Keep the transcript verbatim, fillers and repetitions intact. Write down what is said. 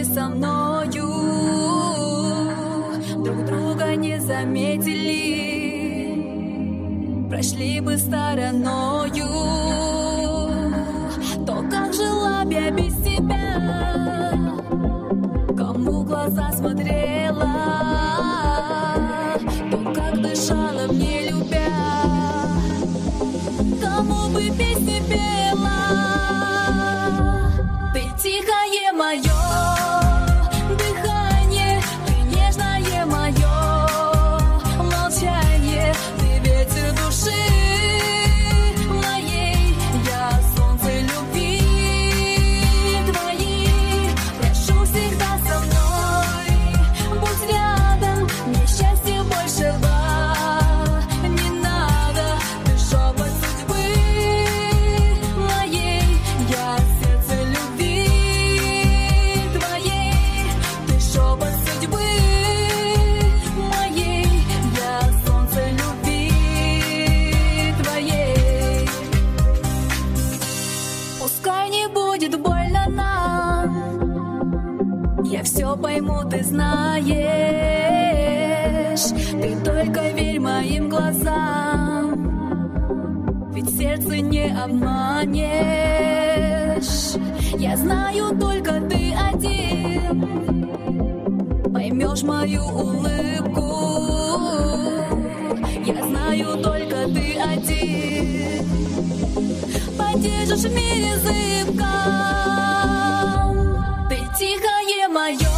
со мною, друг друга не заметили, прошли бы стороною. То, как жила б я без тебя, кому в глаза смотрела, то, как дышала мне любя, кому бы песни пела. Ты тихое мое дыхание, ты нежное мое молчание, ты ветер души моей, я солнце любви твоей. Прошу всегда со мной, будь рядом, мне счастья большего не надо. Ты шепот судьбы моей, я сердце любви твоей. Ты шепот судьбы моей, я солнце любви твоей. Пускай не будет больно нам, я все пойму, ты знаешь. Ты только верь моим глазам, ведь сердце не обманешь. Я знаю, только ты один поймешь мою улыбку. Я знаю, только ты один поддержишь в мире зыбком. Ты тихое мое